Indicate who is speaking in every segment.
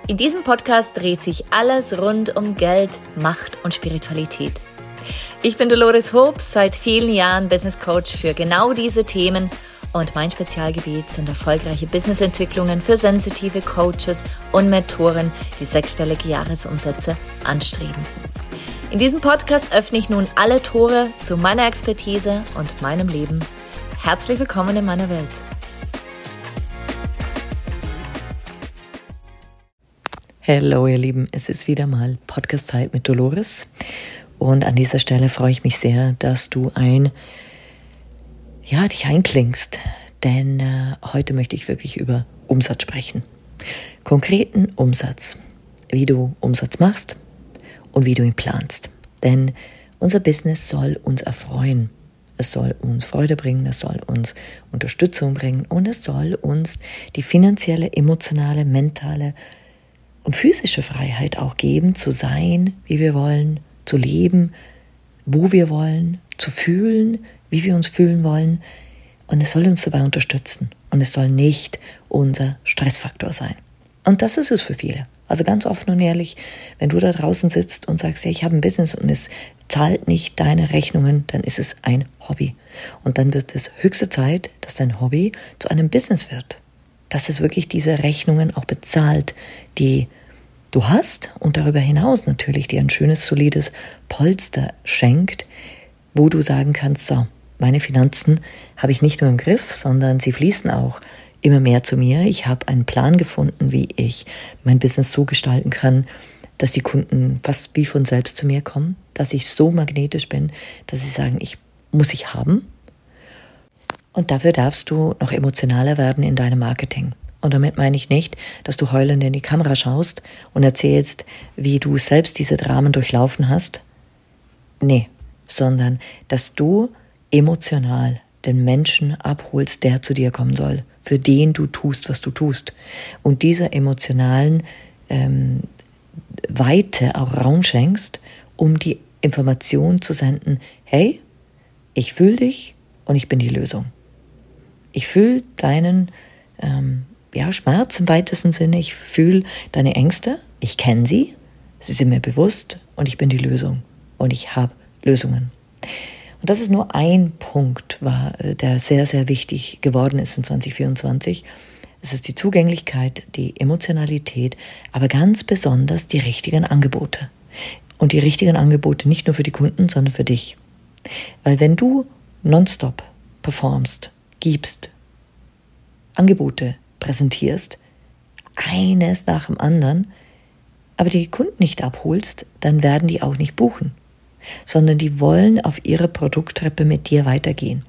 Speaker 1: In diesem Podcast dreht sich alles rund um Geld, Macht und Spiritualität. Ich bin Dolores Hobbs, seit vielen Jahren Business Coach für genau diese Themen und mein Spezialgebiet sind erfolgreiche Businessentwicklungen für sensitive Coaches und Mentoren, die sechsstellige Jahresumsätze anstreben. In diesem Podcast öffne ich nun alle Tore zu meiner Expertise und meinem Leben. Herzlich willkommen in meiner Welt.
Speaker 2: Hallo ihr Lieben, es ist wieder mal Podcast-Zeit mit Dolores und an dieser Stelle freue ich mich sehr, dass du dich einklingst, denn heute möchte ich wirklich über Umsatz sprechen. Konkreten Umsatz, wie du Umsatz machst und wie du ihn planst, denn unser Business soll uns erfreuen. Es soll uns Freude bringen, es soll uns Unterstützung bringen und es soll uns die finanzielle, emotionale, mentale und physische Freiheit auch geben, zu sein, wie wir wollen, zu leben, wo wir wollen, zu fühlen, wie wir uns fühlen wollen. Und es soll uns dabei unterstützen. Und es soll nicht unser Stressfaktor sein. Und das ist es für viele. Also ganz offen und ehrlich, wenn du da draußen sitzt und sagst, ja, ich habe ein Business und es zahlt nicht deine Rechnungen, dann ist es ein Hobby. Und dann wird es höchste Zeit, dass dein Hobby zu einem Business wird. Dass es wirklich diese Rechnungen auch bezahlt, die du hast und darüber hinaus natürlich dir ein schönes, solides Polster schenkt, wo du sagen kannst, so, meine Finanzen habe ich nicht nur im Griff, sondern sie fließen auch immer mehr zu mir. Ich habe einen Plan gefunden, wie ich mein Business so gestalten kann, dass die Kunden fast wie von selbst zu mir kommen, dass ich so magnetisch bin, dass sie sagen, muss ich haben. Und dafür darfst du noch emotionaler werden in deinem Marketing. Und damit meine ich nicht, dass du heulend in die Kamera schaust und erzählst, wie du selbst diese Dramen durchlaufen hast. Nee, sondern dass du emotional den Menschen abholst, der zu dir kommen soll, für den du tust, was du tust. Und dieser emotionalen Weite auch Raum schenkst, um die Information zu senden, hey, ich fühle dich und ich bin die Lösung. Ich fühle deinen Schmerz im weitesten Sinne, ich fühle deine Ängste, ich kenne sie sind mir bewusst und ich bin die Lösung und ich habe Lösungen. Und das ist nur ein Punkt, der sehr, sehr wichtig geworden ist in 2024. Es ist die Zugänglichkeit, die Emotionalität, aber ganz besonders die richtigen Angebote. Und die richtigen Angebote nicht nur für die Kunden, sondern für dich. Weil wenn du nonstop performst, gibst, Angebote präsentierst, eines nach dem anderen, aber die Kunden nicht abholst, dann werden die auch nicht buchen, sondern die wollen auf ihre Produkttreppe mit dir weitergehen.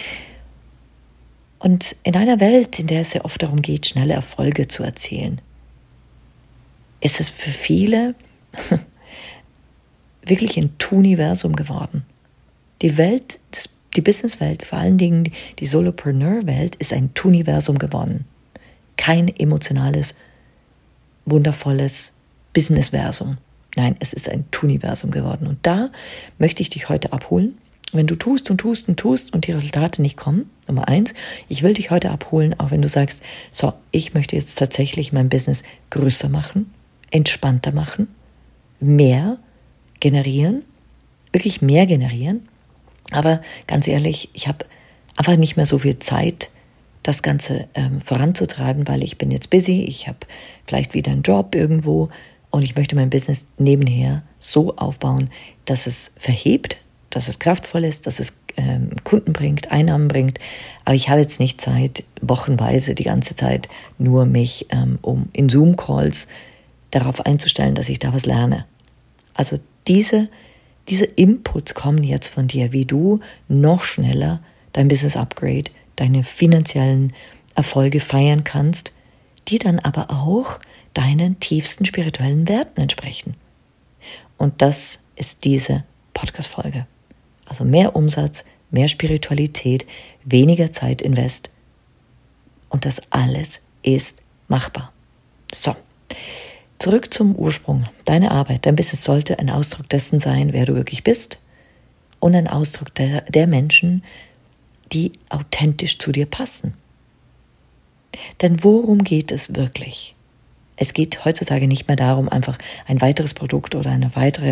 Speaker 2: Und in einer Welt, in der es sehr oft darum geht, schnelle Erfolge zu erzielen, ist es für viele wirklich ein Tuniversum geworden. Die Businesswelt, vor allen Dingen die Solopreneur-Welt, ist ein Tuniversum geworden. Kein emotionales, wundervolles Businessversum. Nein, es ist ein Tuniversum geworden. Und da möchte ich dich heute abholen. Wenn du tust und tust und tust und die Resultate nicht kommen, Nummer 1, ich will dich heute abholen, auch wenn du sagst, so, ich möchte jetzt tatsächlich mein Business größer machen, entspannter machen, mehr generieren, wirklich mehr generieren. Aber ganz ehrlich, ich habe einfach nicht mehr so viel Zeit, das Ganze voranzutreiben, weil ich bin jetzt busy, ich habe vielleicht wieder einen Job irgendwo und ich möchte mein Business nebenher so aufbauen, dass es verhebt, dass es kraftvoll ist, dass es Kunden bringt, Einnahmen bringt. Aber ich habe jetzt nicht Zeit, wochenweise die ganze Zeit nur mich um in Zoom-Calls darauf einzustellen, dass ich da was lerne. Also diese Inputs kommen jetzt von dir, wie du noch schneller dein Business Upgrade, deine finanziellen Erfolge feiern kannst, die dann aber auch deinen tiefsten spirituellen Werten entsprechen. Und das ist diese Podcast-Folge. Also mehr Umsatz, mehr Spiritualität, weniger Zeit invest. Und das alles ist machbar. So, zurück zum Ursprung. Deine Arbeit, dein Business sollte ein Ausdruck dessen sein, wer du wirklich bist und ein Ausdruck der Menschen, die authentisch zu dir passen. Denn worum geht es wirklich? Es geht heutzutage nicht mehr darum, einfach ein weiteres Produkt oder eine weitere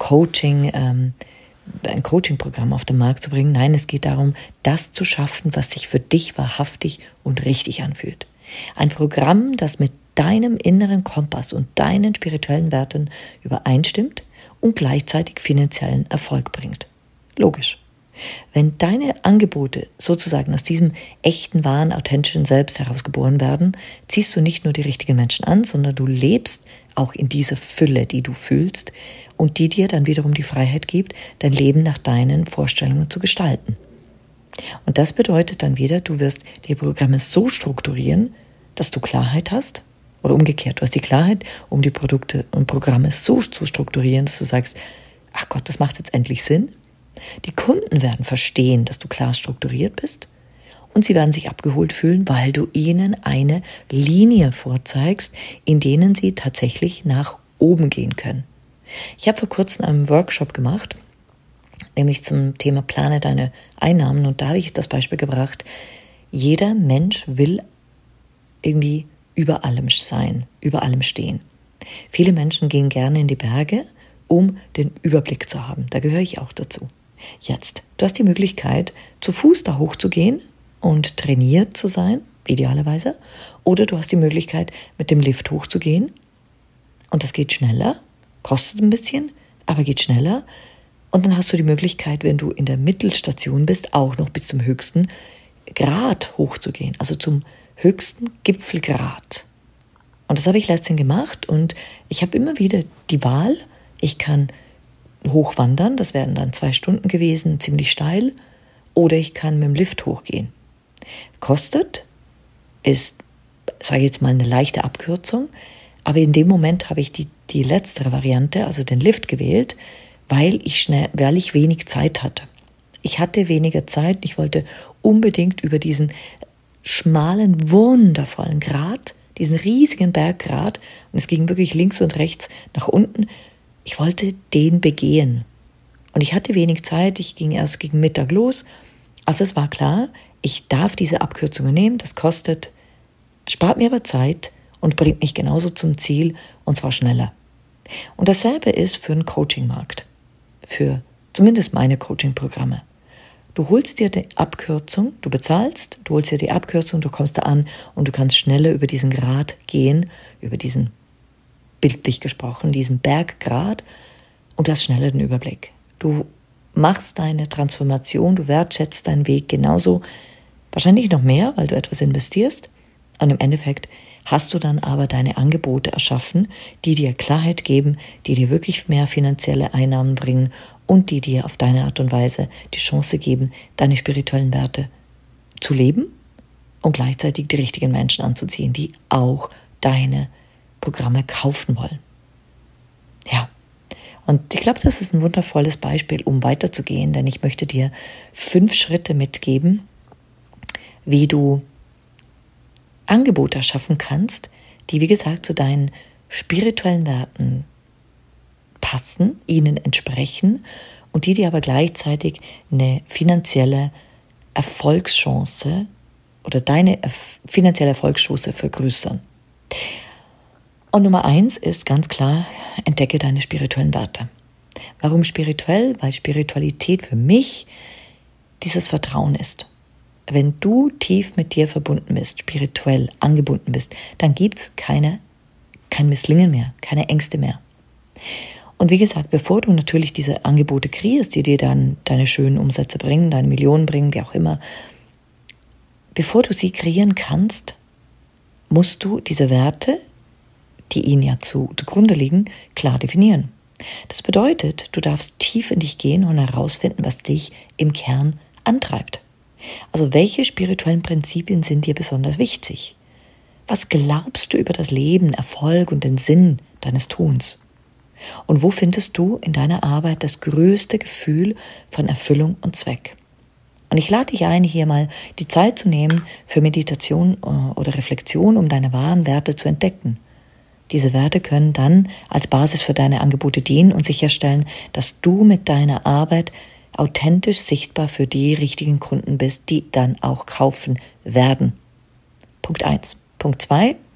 Speaker 2: ein Coaching-Programm auf den Markt zu bringen. Nein, es geht darum, das zu schaffen, was sich für dich wahrhaftig und richtig anfühlt. Ein Programm, das mit deinem inneren Kompass und deinen spirituellen Werten übereinstimmt und gleichzeitig finanziellen Erfolg bringt. Logisch. Wenn deine Angebote sozusagen aus diesem echten, wahren, authentischen Selbst herausgeboren werden, ziehst du nicht nur die richtigen Menschen an, sondern du lebst auch in dieser Fülle, die du fühlst und die dir dann wiederum die Freiheit gibt, dein Leben nach deinen Vorstellungen zu gestalten. Und das bedeutet dann wieder, du wirst die Programme so strukturieren, dass du Klarheit hast, oder umgekehrt, du hast die Klarheit, um die Produkte und Programme so zu strukturieren, dass du sagst, ach Gott, das macht jetzt endlich Sinn. Die Kunden werden verstehen, dass du klar strukturiert bist und sie werden sich abgeholt fühlen, weil du ihnen eine Linie vorzeigst, in denen sie tatsächlich nach oben gehen können. Ich habe vor kurzem einen Workshop gemacht, nämlich zum Thema Plane deine Einnahmen, und da habe ich das Beispiel gebracht, jeder Mensch will irgendwie über allem sein, über allem stehen. Viele Menschen gehen gerne in die Berge, um den Überblick zu haben. Da gehöre ich auch dazu. Jetzt, du hast die Möglichkeit, zu Fuß da hochzugehen und trainiert zu sein, idealerweise. Oder du hast die Möglichkeit, mit dem Lift hochzugehen. Und das geht schneller, kostet ein bisschen, aber geht schneller. Und dann hast du die Möglichkeit, wenn du in der Mittelstation bist, auch noch bis zum höchsten Grad hochzugehen. Also zum höchsten Gipfelgrad. Und das habe ich letztens gemacht und ich habe immer wieder die Wahl, ich kann hochwandern, das wären dann 2 Stunden gewesen, ziemlich steil, oder ich kann mit dem Lift hochgehen. Kostet, ist, sage ich jetzt mal, eine leichte Abkürzung, aber in dem Moment habe ich die letztere Variante, also den Lift gewählt, weil ich wenig Zeit hatte. Ich hatte weniger Zeit, ich wollte unbedingt über diesen schmalen, wundervollen Grat, diesen riesigen Berggrat, und es ging wirklich links und rechts nach unten. Ich wollte den begehen. Und ich hatte wenig Zeit, ich ging erst gegen Mittag los. Also es war klar, ich darf diese Abkürzungen nehmen, das kostet, spart mir aber Zeit und bringt mich genauso zum Ziel, und zwar schneller. Und dasselbe ist für einen Coaching-Markt, für zumindest meine Coaching-Programme. Du holst dir die Abkürzung, du bezahlst, du holst dir die Abkürzung, du kommst da an und du kannst schneller über diesen Grat gehen, über diesen, bildlich gesprochen, diesen Berggrat, und du hast schneller den Überblick. Du machst deine Transformation, du wertschätzt deinen Weg genauso, wahrscheinlich noch mehr, weil du etwas investierst. Und im Endeffekt hast du dann aber deine Angebote erschaffen, die dir Klarheit geben, die dir wirklich mehr finanzielle Einnahmen bringen und die dir auf deine Art und Weise die Chance geben, deine spirituellen Werte zu leben und gleichzeitig die richtigen Menschen anzuziehen, die auch deine Programme kaufen wollen. Ja, und ich glaube, das ist ein wundervolles Beispiel, um weiterzugehen, denn ich möchte dir 5 Schritte mitgeben, wie du Angebote erschaffen kannst, die, wie gesagt, zu deinen spirituellen Werten passen, ihnen entsprechen und die dir aber gleichzeitig eine finanzielle Erfolgschance oder deine finanzielle Erfolgschance vergrößern. Und Nummer 1 ist ganz klar, entdecke deine spirituellen Werte. Warum spirituell? Weil Spiritualität für mich dieses Vertrauen ist. Wenn du tief mit dir verbunden bist, spirituell angebunden bist, dann gibt es kein Misslingen mehr, keine Ängste mehr. Und wie gesagt, bevor du natürlich diese Angebote kreierst, die dir dann deine schönen Umsätze bringen, deine Millionen bringen, wie auch immer, bevor du sie kreieren kannst, musst du diese Werte, die ihnen ja zugrunde liegen, klar definieren. Das bedeutet, du darfst tief in dich gehen und herausfinden, was dich im Kern antreibt. Also welche spirituellen Prinzipien sind dir besonders wichtig? Was glaubst du über das Leben, Erfolg und den Sinn deines Tuns? Und wo findest du in deiner Arbeit das größte Gefühl von Erfüllung und Zweck? Und ich lade dich ein, hier mal die Zeit zu nehmen für Meditation oder Reflexion, um deine wahren Werte zu entdecken. Diese Werte können dann als Basis für deine Angebote dienen und sicherstellen, dass du mit deiner Arbeit authentisch sichtbar für die richtigen Kunden bist, die dann auch kaufen werden. Punkt 1. Punkt 2.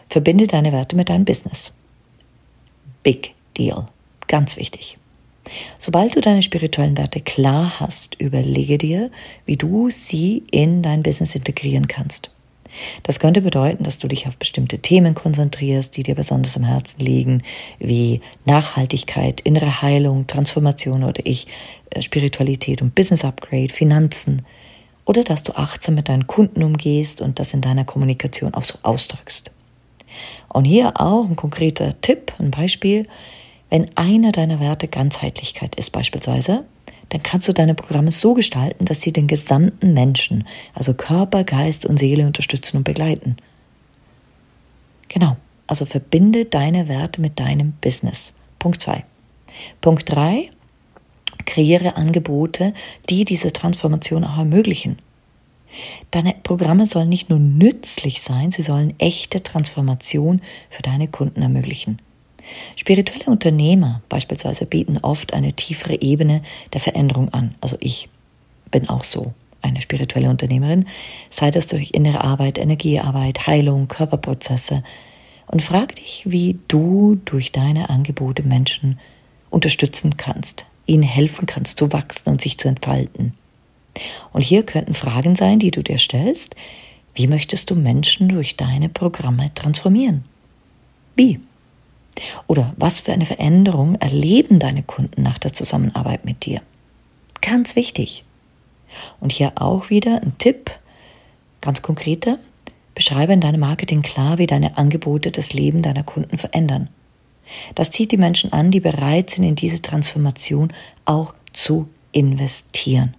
Speaker 2: Verbinde deine Werte mit deinem Business. Big deal. Ganz wichtig. Sobald du deine spirituellen Werte klar hast, überlege dir, wie du sie in dein Business integrieren kannst. Das könnte bedeuten, dass du dich auf bestimmte Themen konzentrierst, die dir besonders am Herzen liegen, wie Nachhaltigkeit, innere Heilung, Transformation oder Spiritualität und Business Upgrade, Finanzen, oder dass du achtsam mit deinen Kunden umgehst und das in deiner Kommunikation auch so ausdrückst. Und hier auch ein konkreter Tipp, ein Beispiel: Wenn einer deiner Werte Ganzheitlichkeit ist beispielsweise, dann kannst du deine Programme so gestalten, dass sie den gesamten Menschen, also Körper, Geist und Seele, unterstützen und begleiten. Genau, also verbinde deine Werte mit deinem Business. Punkt 2. Punkt 3, kreiere Angebote, die diese Transformation auch ermöglichen. Deine Programme sollen nicht nur nützlich sein, sie sollen echte Transformation für deine Kunden ermöglichen. Spirituelle Unternehmer beispielsweise bieten oft eine tiefere Ebene der Veränderung an. Also ich bin auch so eine spirituelle Unternehmerin, sei das durch innere Arbeit, Energiearbeit, Heilung, Körperprozesse. Und frag dich, wie du durch deine Angebote Menschen unterstützen kannst, ihnen helfen kannst zu wachsen und sich zu entfalten. Und hier könnten Fragen sein, die du dir stellst: Wie möchtest du Menschen durch deine Programme transformieren? Wie? Oder was für eine Veränderung erleben deine Kunden nach der Zusammenarbeit mit dir? Ganz wichtig. Und hier auch wieder ein Tipp, ganz konkreter: Beschreibe in deinem Marketing klar, wie deine Angebote das Leben deiner Kunden verändern. Das zieht die Menschen an, die bereit sind, in diese Transformation auch zu investieren.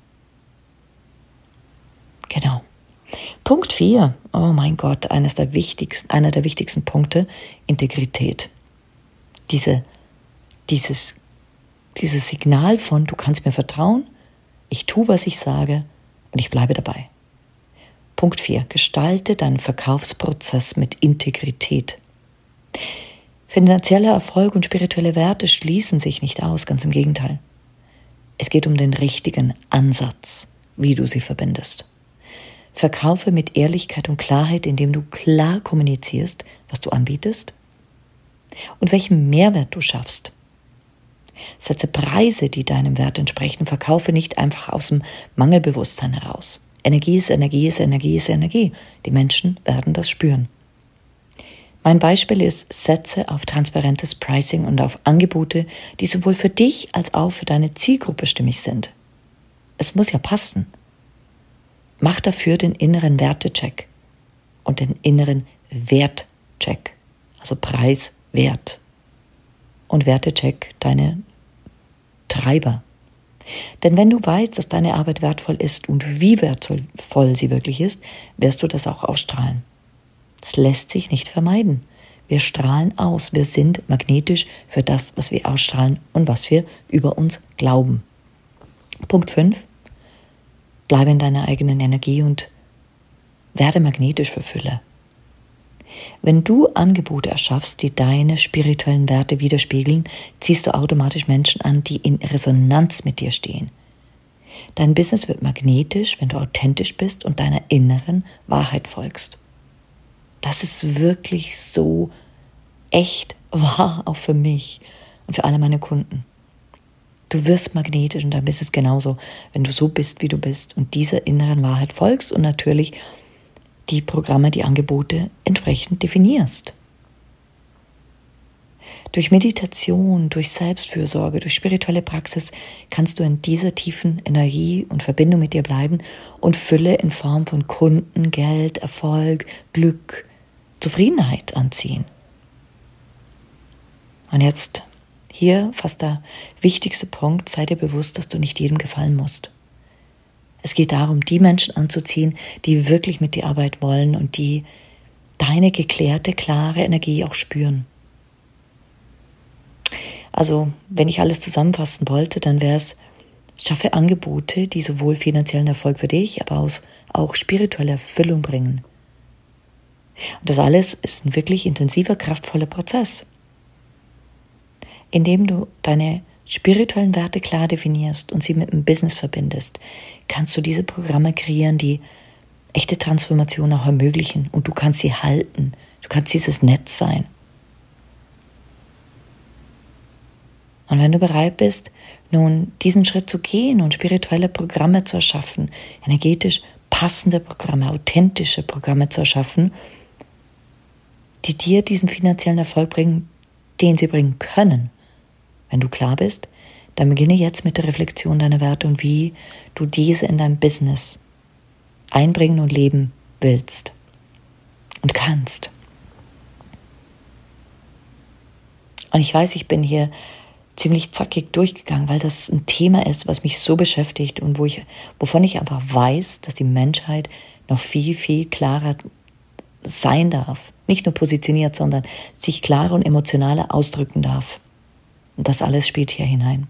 Speaker 2: Genau. Punkt 4, oh mein Gott, einer der wichtigsten Punkte: Integrität. Dieses Signal von, du kannst mir vertrauen, ich tue, was ich sage und ich bleibe dabei. Punkt 4, gestalte deinen Verkaufsprozess mit Integrität. Finanzieller Erfolg und spirituelle Werte schließen sich nicht aus, ganz im Gegenteil. Es geht um den richtigen Ansatz, wie du sie verbindest. Verkaufe mit Ehrlichkeit und Klarheit, indem du klar kommunizierst, was du anbietest und welchen Mehrwert du schaffst. Setze Preise, die deinem Wert entsprechen. Verkaufe nicht einfach aus dem Mangelbewusstsein heraus. Energie ist Energie, ist Energie, ist Energie. Die Menschen werden das spüren. Mein Beispiel ist: Setze auf transparentes Pricing und auf Angebote, die sowohl für dich als auch für deine Zielgruppe stimmig sind. Es muss ja passen. Mach dafür den inneren Wertecheck und den inneren Wertcheck, also Preis, Wert. Und Wertecheck deine Treiber. Denn wenn du weißt, dass deine Arbeit wertvoll ist und wie wertvoll sie wirklich ist, wirst du das auch ausstrahlen. Das lässt sich nicht vermeiden. Wir strahlen aus. Wir sind magnetisch für das, was wir ausstrahlen und was wir über uns glauben. Punkt 5. Bleibe in deiner eigenen Energie und werde magnetisch für Fülle. Wenn du Angebote erschaffst, die deine spirituellen Werte widerspiegeln, ziehst du automatisch Menschen an, die in Resonanz mit dir stehen. Dein Business wird magnetisch, wenn du authentisch bist und deiner inneren Wahrheit folgst. Das ist wirklich so echt wahr, auch für mich und für alle meine Kunden. Du wirst magnetisch und dein Business genauso, wenn du so bist, wie du bist und dieser inneren Wahrheit folgst und natürlich die Programme, die Angebote entsprechend definierst. Durch Meditation, durch Selbstfürsorge, durch spirituelle Praxis kannst du in dieser tiefen Energie und Verbindung mit dir bleiben und Fülle in Form von Kunden, Geld, Erfolg, Glück, Zufriedenheit anziehen. Und jetzt hier fast der wichtigste Punkt: Sei dir bewusst, dass du nicht jedem gefallen musst. Es geht darum, die Menschen anzuziehen, die wirklich mit dir arbeiten wollen und die deine geklärte, klare Energie auch spüren. Also, wenn ich alles zusammenfassen wollte, dann wäre es: Schaffe Angebote, die sowohl finanziellen Erfolg für dich, aber auch spirituelle Erfüllung bringen. Und das alles ist ein wirklich intensiver, kraftvoller Prozess. Indem du deine spirituellen Werte klar definierst und sie mit dem Business verbindest, kannst du diese Programme kreieren, die echte Transformation auch ermöglichen, und du kannst sie halten. Du kannst dieses Netz sein. Und wenn du bereit bist, nun diesen Schritt zu gehen und spirituelle Programme zu erschaffen, energetisch passende Programme, authentische Programme zu erschaffen, die dir diesen finanziellen Erfolg bringen, den sie bringen können. Wenn du klar bist, dann beginne jetzt mit der Reflexion deiner Werte und wie du diese in dein Business einbringen und leben willst und kannst. Und ich weiß, ich bin hier ziemlich zackig durchgegangen, weil das ein Thema ist, was mich so beschäftigt und wovon ich einfach weiß, dass die Menschheit noch viel, viel klarer sein darf. Nicht nur positioniert, sondern sich klarer und emotionaler ausdrücken darf. Und das alles spielt hier hinein.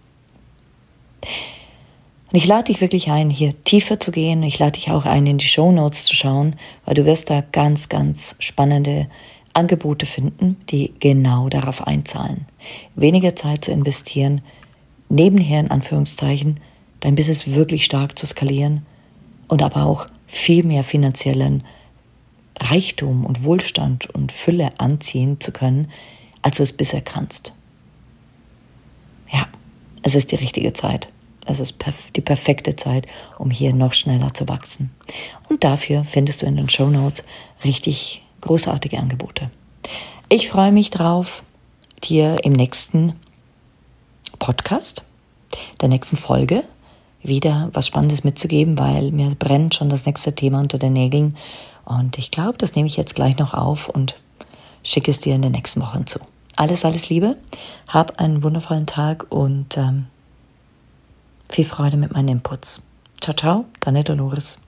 Speaker 2: Und ich lade dich wirklich ein, hier tiefer zu gehen. Ich lade dich auch ein, in die Shownotes zu schauen, weil du wirst da ganz, ganz spannende Angebote finden, die genau darauf einzahlen. Weniger Zeit zu investieren, nebenher in Anführungszeichen, dein Business wirklich stark zu skalieren und aber auch viel mehr finanziellen Reichtum und Wohlstand und Fülle anziehen zu können, als du es bisher kannst. Ja, es ist die richtige Zeit. Es ist die perfekte Zeit, um hier noch schneller zu wachsen. Und dafür findest du in den Shownotes richtig großartige Angebote. Ich freue mich drauf, dir im nächsten Podcast, der nächsten Folge, wieder was Spannendes mitzugeben, weil mir brennt schon das nächste Thema unter den Nägeln. Und ich glaube, das nehme ich jetzt gleich noch auf und schicke es dir in den nächsten Wochen zu. Alles, alles Liebe. Hab einen wundervollen Tag und viel Freude mit meinen Inputs. Ciao, ciao, deine Dolores.